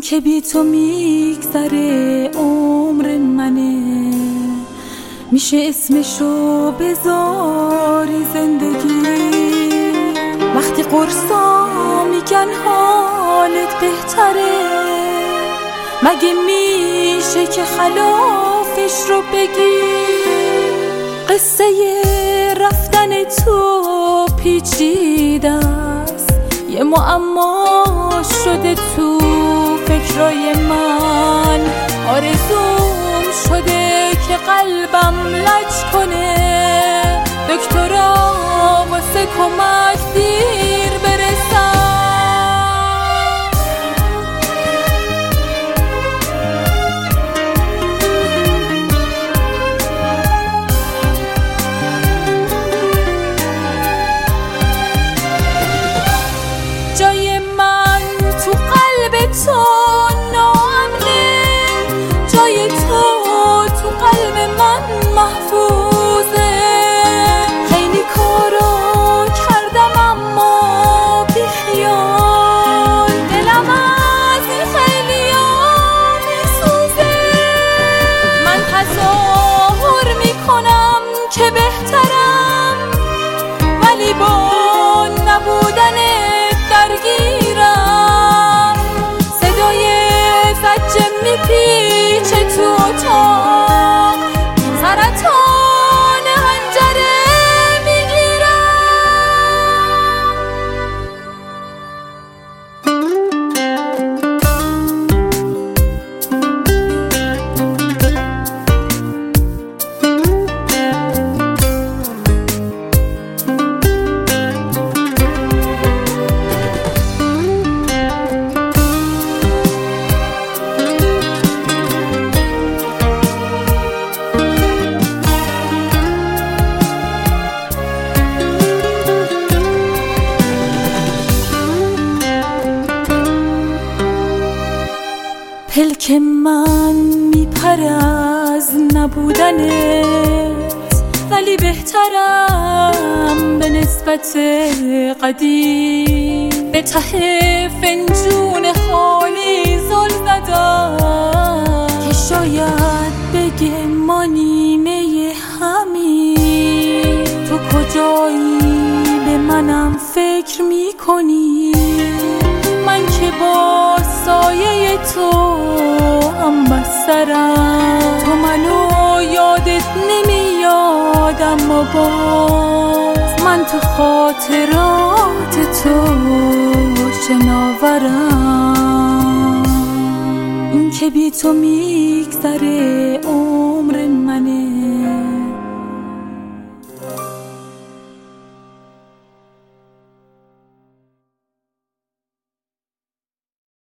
که بی تو میگذره عمر منه، میشه اسمشو بذاری زندگی. وقتی قرصا میگن حالت بهتره، مگه میشه که خلافش رو بگی؟ قصه رفتن تو پیچیده است، یه معما شده تو فکرای من. آرزوم شده که قلبم لج کنه، دکترا واسه کمک دیر برسم. جای من تو قلب تو ناامنه، جای تو قلب من محفوظه. خیلی کارا کردم اما بیخیال، دلم از این خیلیا میسوزه. من تظاهر میکنم که بهترم، ولی با نبودن درگیرم. صدای زجه میپیچه تو اتاق، سرطان حنجره میگیرم. پلک من میپره از نبودنت، ولی بهترم به نسبت قدیم. به ته فنجون خالی زل زدم که شاید بگه ما نیمه همین. تو کجایی به منم فکر میکنی؟ من که با سایه تو هم بسترم. تو منو یادت نمیاد، اما باز من تو خاطرات تو شناورم. این که بی تو میگذره